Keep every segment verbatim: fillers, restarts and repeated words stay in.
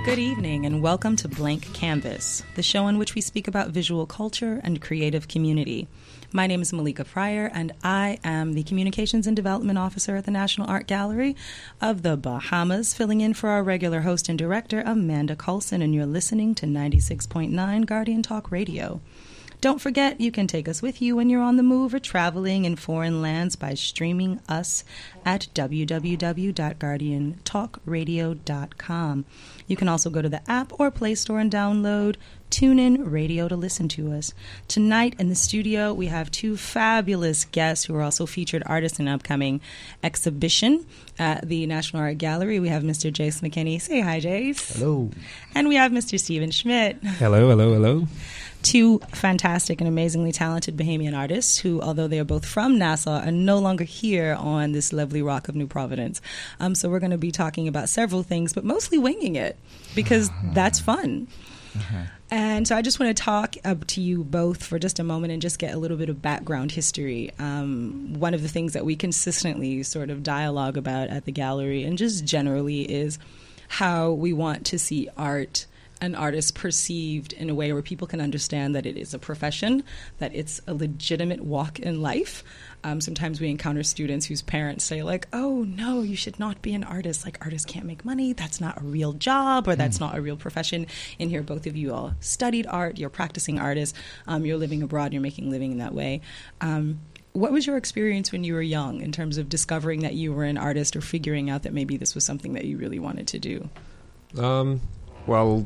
Good evening and welcome to Blank Canvas, the show in which we speak about visual culture and creative community. My name is Malika Pryor and I am the Communications and Development Officer at the National Art Gallery of the Bahamas, filling in for our regular host and director, Amanda Coulson, and you're listening to ninety-six point nine Guardian Talk Radio. Don't forget, you can take us with you when you're on the move or traveling in foreign lands by streaming us at w w w dot guardian talk radio dot com. You can also go to the app or Play Store and download TuneIn Radio to listen to us. Tonight in the studio, we have two fabulous guests who are also featured artists in an upcoming exhibition at the National Art Gallery. We have Mister Jace McKinney. Say hi, Jace. Hello. And we have Mister Stephen Schmidt. Hello, hello, hello. Two fantastic and amazingly talented Bahamian artists who, although they are both from Nassau, are no longer here on this lovely rock of New Providence. Um, so we're going to be talking about several things, but mostly winging it because that's fun. Uh-huh. And so I just want to talk uh, to you both for just a moment and just get a little bit of background history. Um, one of the things that we consistently sort of dialogue about at the gallery and just generally is how we want to see art and artists perceived in a way where people can understand that it is a profession, that it's a legitimate walk in life. Um, sometimes we encounter students whose parents say, like, oh, no, you should not be an artist. Like, artists can't make money. That's not a real job, or that's mm. not a real profession. In here, both of you all studied art. You're practicing artists. Um, you're living abroad. You're making a living in that way. Um, what was your experience when you were young in terms of discovering that you were an artist or figuring out that maybe this was something that you really wanted to do? Um, well...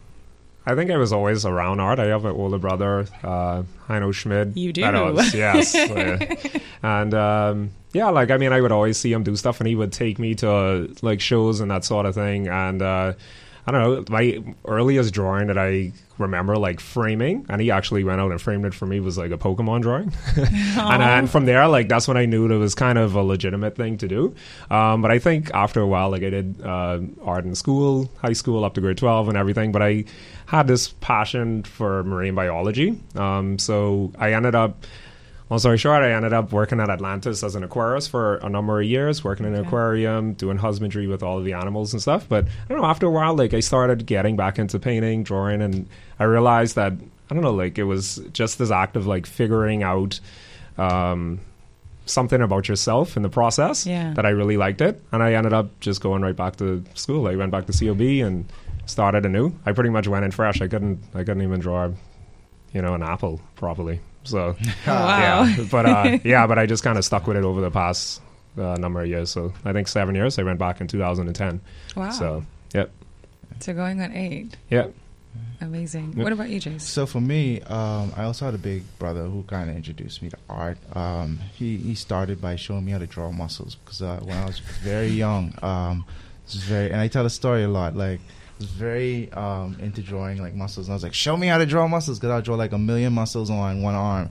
I think I was always around art. I have an older brother, uh, Heino Schmidt. You do? That was, yes. uh, and, um, yeah, like, I mean, I would always see him do stuff, and he would take me to, uh, like, shows and that sort of thing. And, uh, I don't know, my earliest drawing that I remember, like, framing, and he actually went out and framed it for me, was, like, a Pokemon drawing. and, and from there, like, that's when I knew it was kind of a legitimate thing to do. Um, but I think after a while, like, I did uh, art in school, high school, up to grade twelve and everything, but I had this passion for marine biology. Um, so I ended up... Long story short, I ended up working at Atlantis as an aquarist for a number of years, working in an okay. aquarium, doing husbandry with all of the animals and stuff. But I don't know, after a while, like, I started getting back into painting, drawing, and I realized that, I don't know, like, it was just this act of, like, figuring out um, something about yourself in the process yeah. that I really liked it. And I ended up just going right back to school. I went back to C O B and started anew. I pretty much went in fresh. I couldn't, I couldn't even draw, you know, an apple properly. So, oh, wow. yeah, but uh, yeah, but I just kind of stuck with it over the past uh, number of years. So I think seven years. I went back in two thousand ten. Wow. So, yep. So going on eight. Yep. Amazing. Yep. What about you, Jace? So for me, um, I also had a big brother who kind of introduced me to art. Um, he he started by showing me how to draw muscles because uh, when I was very young, um, this was very, and I tell the story a lot, like. I was very um, into drawing like muscles, and I was like, show me how to draw muscles, because I'll draw like a million muscles on one arm.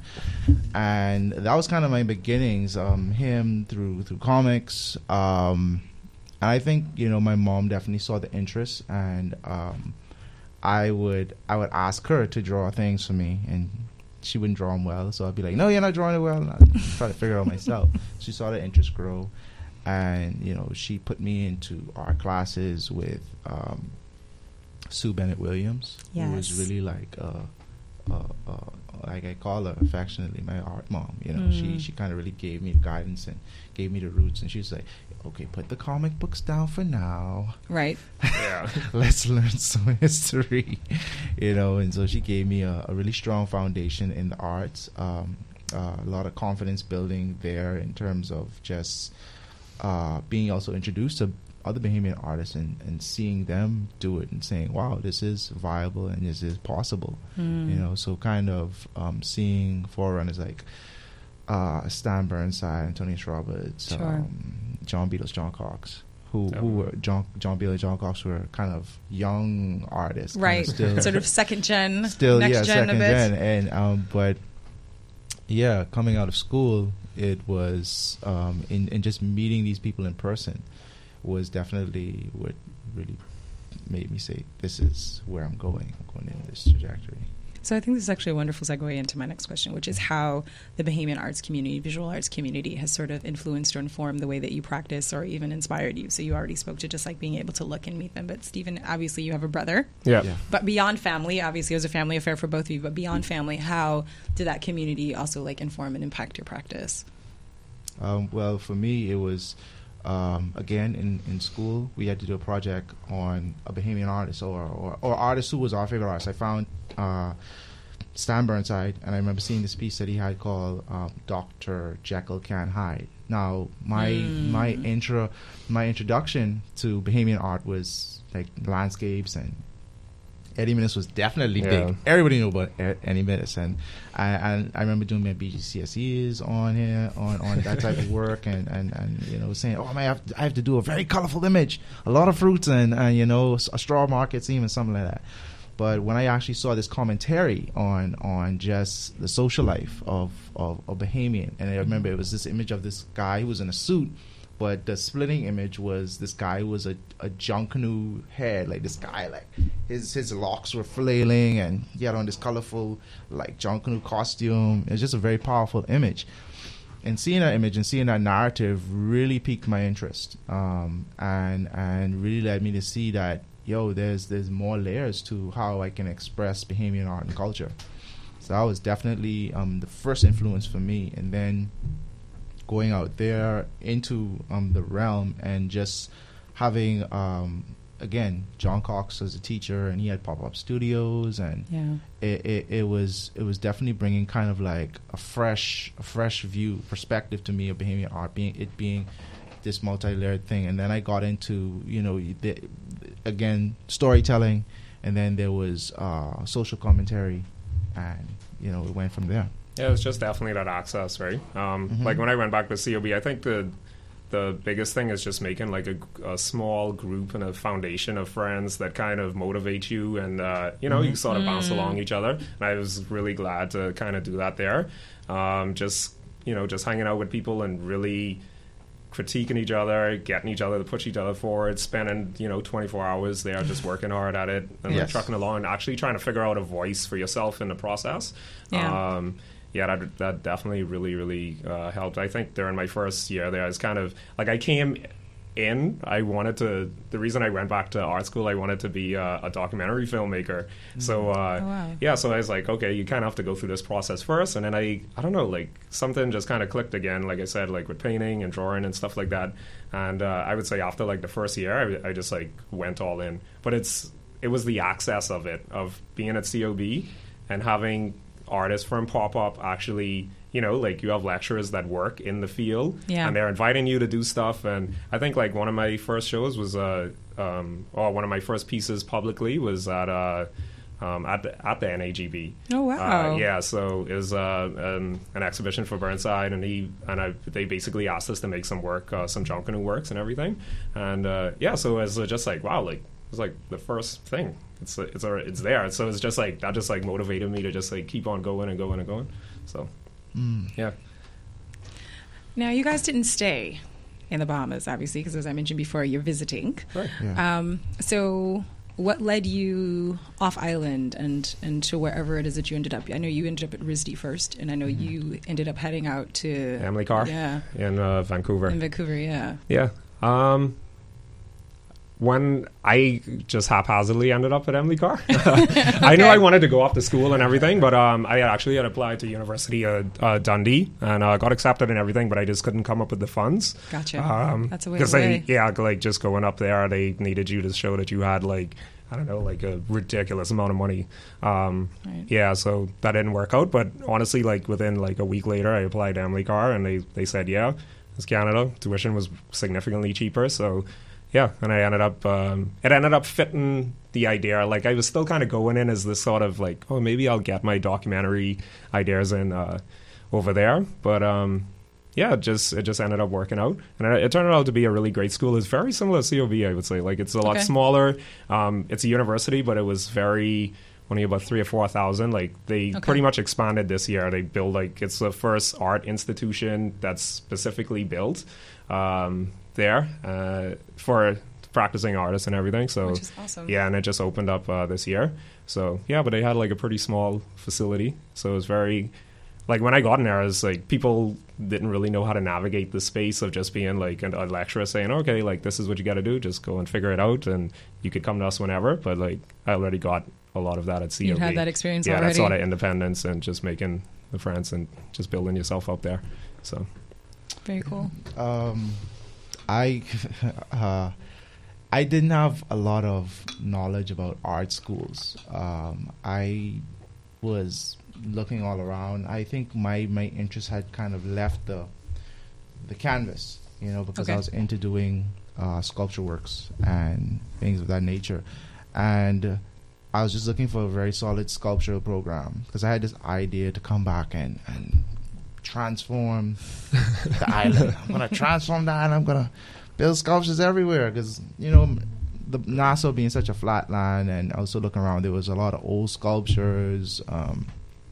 And that was kind of my beginnings, um, him through through comics. Um, and I think, you know, my mom definitely saw the interest, and um, I would I would ask her to draw things for me, and she wouldn't draw them well, so I'd be like, no, you're not drawing it well, and I'd try to figure it out myself. She saw the interest grow, and, you know, she put me into art classes with um, Sue Bennett Williams, yes. who was really like, uh, uh, uh, like I call her affectionately, my art mom. You know, mm. she she kind of really gave me the guidance and gave me the roots. And she was like, "Okay, put the comic books down for now. Right? Yeah, let's learn some history." You know, and so she gave me a, a really strong foundation in the arts. Um, uh, a lot of confidence building there in terms of just uh, being also introduced to other Bahamian artists and, and seeing them do it and saying, wow, this is viable and this is possible. Mm. You know, so kind of um, seeing forerunners like uh, Stan Burnside, Antonius Roberts, sure. um, John Beatles, John Cox, who, oh. who were John John Beatles, John Cox were kind of young artists, right? Kind of still, sort of second gen, still next yeah, gen second a bit. gen, and um, but yeah, coming out of school, it was um, in in just meeting these people in person was definitely what really made me say, this is where I'm going. I'm going in this trajectory. So I think this is actually a wonderful segue into my next question, which is how the Bahamian arts community, visual arts community, has sort of influenced or informed the way that you practice or even inspired you. So you already spoke to just like being able to look and meet them. But Stephen, obviously you have a brother. Yeah. Yeah. But beyond family, obviously it was a family affair for both of you, but beyond family, how did that community also like inform and impact your practice? Um, well, for me, it was, um, again, in, in school, we had to do a project on a Bahamian artist or, or, or artist who was our favorite artist. I found uh, Stan Burnside, and I remember seeing this piece that he had called um, Doctor Jekyll Can't Hide. Now, my Mm. my intro, my introduction to Bahamian art was like landscapes, and Eddie Minnis was definitely Yeah. big. Everybody knew about E- Eddie Minnis, and I, and I remember doing my B G C S Es on here, on, on that type of work, and, and, and you know saying, oh, man, I have, to, I have to do a very colorful image, a lot of fruits, and, and you know a straw market scene, and something like that. But when I actually saw this commentary on on just the social life of, of, of Bahamian, and I remember it was this image of this guy who was in a suit, but the splitting image was this guy who was a, a Junkanoo head, like this guy, like his his locks were flailing, and he had on this colorful like Junkanoo costume. It was just a very powerful image. And seeing that image and seeing that narrative really piqued my interest, um, and and really led me to see that, yo, there's there's more layers to how I can express Bahamian art and culture. So that was definitely um, the first influence for me. And then going out there into um, the realm and just having, um, again, John Cox as a teacher, and he had pop-up studios, and Yeah. it, it, it was it was definitely bringing kind of like a fresh a fresh view perspective to me of Bahamian art, being it being this multi-layered thing. And then I got into, you know, the, again, storytelling, and then there was uh, social commentary, and, you know, it went from there. Yeah, it's just definitely that access, right? Um, Mhm. Like when I went back to C O B, I think the the biggest thing is just making like a, a small group and a foundation of friends that kind of motivate you, and uh, you know, Mhm. you sort of bounce Mm. along each other. And I was really glad to kind of do that there. Um, just you know, just hanging out with people and really critiquing each other, getting each other to push each other forward, spending, you know, twenty-four hours there just working hard at it and like Yes. trucking along and actually trying to figure out a voice for yourself in the process. Yeah. Um, yeah, that, that definitely really, really uh, helped. I think during my first year there, I was kind of, like, I came in, I wanted to, the reason I went back to art school, I wanted to be uh, a documentary filmmaker. So, uh, Oh, wow. yeah, so I was like, okay, you kind of have to go through this process first. And then I, I don't know, like, something just kind of clicked again, like I said, like with painting and drawing and stuff like that. And uh, I would say after, like, the first year, I, I just, like, went all in. But it's, it was the access of it, of being at C O B and having artists from Pop-Up actually, you know, like you have lecturers that work in the field, Yeah. and they're inviting you to do stuff. And I think like one of my first shows was, uh, um, or one of my first pieces publicly was at uh, um, at the, at the N A G B. Oh, wow. Uh, yeah, so it was uh, um, an exhibition for Burnside, and he and I they basically asked us to make some work, uh, some Junkanoo works and everything. And uh, yeah, so it was uh, just like, wow, like it was like the first thing. It's it's already, it's there. So it's just like that just like motivated me to just like keep on going and going and going. So Mm. yeah. Now, you guys didn't stay in the Bahamas, obviously, because as I mentioned before, you're visiting. Right. Yeah. Um, so what led you off island and, and to wherever it is that you ended up? I know you ended up at R I S D first, and I know you ended up heading out to Emily Carr Yeah, in uh, Vancouver. in Vancouver, yeah. Yeah. Um, when I just haphazardly ended up at Emily Carr. I knew I wanted to go off to school and everything, but um, I actually had applied to University of uh, Dundee and uh, got accepted and everything, but I just couldn't come up with the funds. Gotcha. Um, That's a way Because away. they, yeah, like just going up there, they needed you to show that you had like, I don't know, like a ridiculous amount of money. Um, Right. Yeah, so that didn't work out. But honestly, like within like a week later, I applied to Emily Carr, and they, they said, yeah, it's Canada. Tuition was significantly cheaper. So yeah, and I ended up, um, it ended up fitting the idea. Like I was still kind of going in as this sort of like, oh, maybe I'll get my documentary ideas in uh, over there. But um, yeah, it just it just ended up working out, and it, it turned out to be a really great school. It's very similar to C O B, I would say. Like it's a lot Okay. smaller. Um, it's a university, but it was very only about three or four thousand. Like they Okay. pretty much expanded this year. They built like it's the first art institution that's specifically built um, there uh, for practicing artist and everything. So Which is awesome. yeah, and it just opened up uh, this year. So yeah, but they had like a pretty small facility, so it was very like when I got in there, I was like people didn't really know how to navigate the space of just being like a lecturer saying, okay, like this is what you got to do, just go and figure it out, and you could come to us whenever. But like I already got a lot of that at C O B. You'd had that experience yeah, already. that sort of independence and just making the friends and just building yourself up there. So very cool. Um, I uh, I didn't have a lot of knowledge about art schools. Um, I was looking all around. I think my, my interest had kind of left the the canvas, you know, because Okay. I was into doing uh, sculpture works and things of that nature. And uh, I was just looking for a very solid sculptural program because I had this idea to come back and, and transform the island. I'm going to transform the island. I'm going to build sculptures everywhere because, you know, the Nassau being such a flat land, and also looking around, there was a lot of old sculptures, um,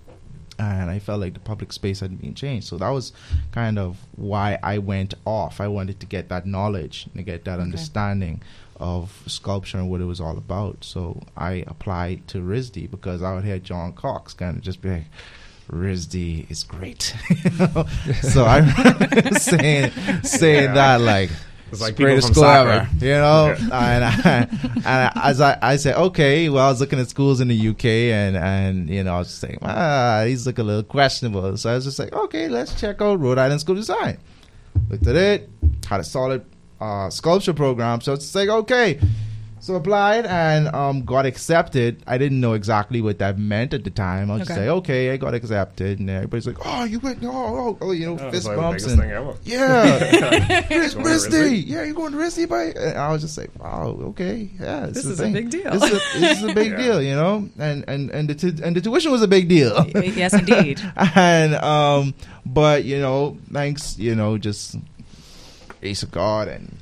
and I felt like the public space had been changed. So that was kind of why I went off. I wanted to get that knowledge and to get that Okay. understanding of sculpture and what it was all about. So I applied to R I S D because I would hear John Cox kind of just be like, R I S D is great. You know? So I remember saying, saying Yeah. that like, it's like it's people greatest from school soccer. ever, you know. Yeah. And, I, and as I, I said, okay, well, I was looking at schools in the U K, and and you know, I was just saying, ah, these look a little questionable. So I was just like, okay, let's check out Rhode Island School of Design. Looked at it, had a solid uh, sculpture program, so it's like, okay. So applied and um, got accepted. I didn't know exactly what that meant at the time. I was just Okay. say, okay, I got accepted, and everybody's like, oh, you went, oh, oh, oh you know, Oh, fist it's like the bumps biggest and thing ever. yeah, it's Going to R I S D? Risty. Yeah, you're going to Risty, by? And I was just like, wow, okay, yeah, This the is a thing. big deal. This is a, this is a big Yeah. deal, you know, and and and the tu- and the tuition was a big deal. Yes, indeed. And um, but you know, thanks, you know, just grace of God and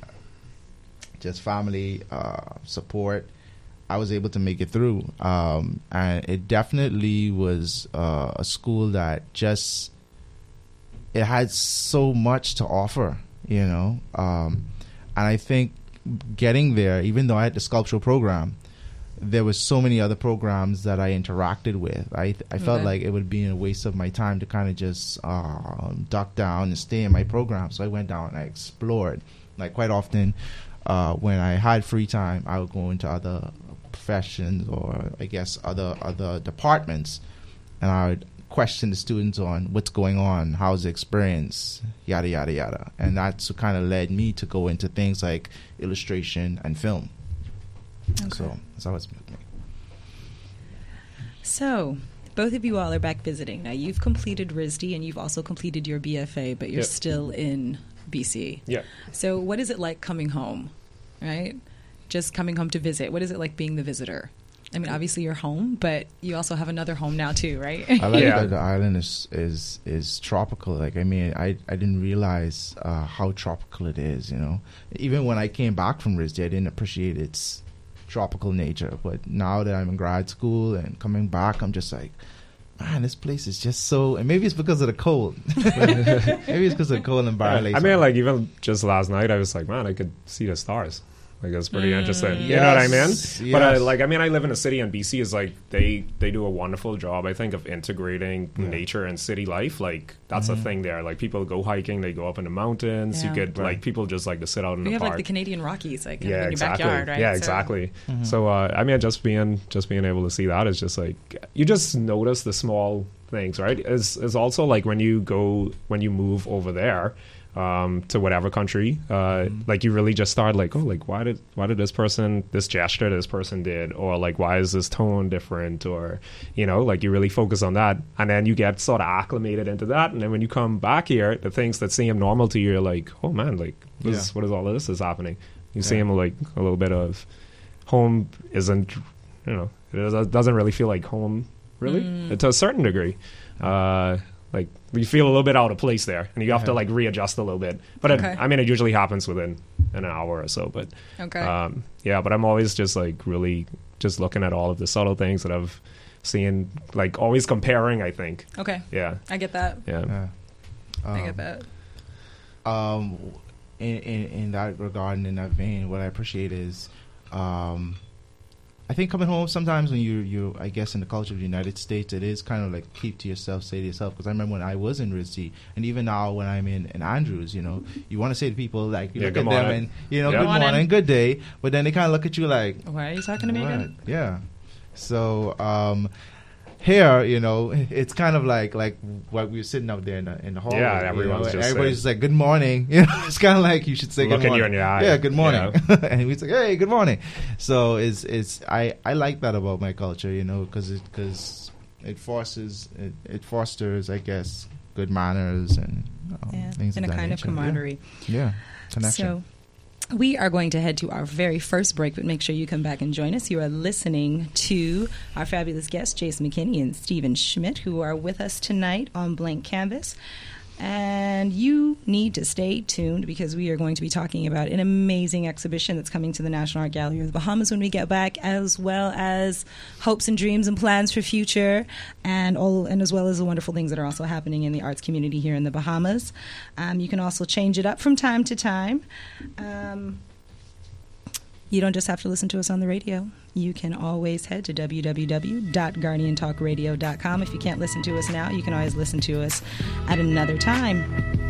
just family uh, support, I was able to make it through. Um, and it definitely was uh, a school that just, it had so much to offer, you know. Um, and I think getting there, even though I had the sculptural program, there was so many other programs that I interacted with. I I felt Okay. like it would be a waste of my time to kind of just uh, duck down and stay in my program. So I went down and I explored. Like quite often, uh, when I had free time, I would go into other professions or I guess other other departments, and I would question the students on what's going on, how's the experience, yada yada yada, and that's what kind of led me to go into things like illustration and film. Okay. So that's how it's with me. So, both of you all are back visiting. Now, you've completed R I S D and you've also completed your B F A, but you're Yep. still in B C. Yeah. So, what is it like coming home, right? Just coming home to visit. What is it like being the visitor? I mean, obviously you're home, but you also have another home now too, right? I like Yeah. that the island is is is tropical. Like I mean, I I didn't realize uh, how tropical it is. You know, even when I came back from R I S D, I didn't appreciate its tropical nature. But now that I'm in grad school and coming back, I'm just like, man, this place is just so. And maybe it's because of the cold. Maybe it's because of the cold and Barley. I mean, like even just last night, I was like, man, I could see the stars. Like it's pretty Mm. interesting. You know what I mean? Yes, But I, yes. like, I mean, I live in a city, and B C is like they they do a wonderful job, I think, of integrating Yeah. nature and city life. Like that's Mhm. a thing there. Like people go hiking, they go up in the mountains. Yeah. You get Right. like people just like to sit out in We the have park. like the Canadian Rockies, like yeah, in your exactly. backyard, right? Yeah, So- exactly. Mhm. So uh, I mean, just being just being able to see that is just like you just notice the small things, right? Is is also like when you go when you move over there um, to whatever country, uh, like you really just start like, oh, like why did why did this person this gesture this person did, or like why is this tone different, or you know, like you really focus on that, and then you get sort of acclimated into that, and then when you come back here, the things that seem normal to you, you're like, oh man, like what is Yeah. what is all of this is happening? You Yeah. see them like a little bit of home isn't, you know, it does- doesn't really feel like home, really, Mm. to a certain degree. Uh, like you feel a little bit out of place there, and you have to Yeah. like readjust a little bit. But Okay. it, I mean, it usually happens within an hour or so. But Okay. um, yeah, but I'm always just like really just looking at all of the subtle things that I've seen, like always comparing. I think, okay. yeah, I get that. yeah, Yeah. I Um, get that. um, in, in, in that regard and in that vein, what I appreciate is, um, I think coming home sometimes when you you I guess in the culture of the United States, it is kind of like keep to yourself, say to yourself. Because I remember when I was in R I S D, and even now when I'm in, in Andrews, you know, you want to say to people like you Yeah, look good at them morning. and you know Yeah. good Morning. morning, good day, but then they kind of look at you like, Why are you talking to me what? again? Yeah. So um, here, you know, it's kind of like like what we were sitting up there in the, in the hall. Yeah, you everyone's know, just everybody's saying- just like good morning. You know, it's kind of like you should say good Looking morning. you in your eye. Yeah, good morning. Yeah. And we say, hey, good morning. So it's it's I, I like that about my culture, you know, because it because it forces it, it fosters, I guess, good manners and um, Yeah, things and a of that kind of nature. camaraderie. Yeah, yeah. Connection. So we are going to head to our very first break, but make sure you come back and join us. You are listening to our fabulous guests, Jason McKinney and Stephen Schmidt, who are with us tonight on Blank Canvas. And you need to stay tuned because we are going to be talking about an amazing exhibition that's coming to the National Art Gallery of the Bahamas when we get back, as well as hopes and dreams and plans for future, and all, and as well as the wonderful things that are also happening in the arts community here in the Bahamas. Um, you can also change it up from time to time. Um, you don't just have to listen to us on the radio. You can always head to w w w dot guardian talk radio dot com. If you can't listen to us now, you can always listen to us at another time.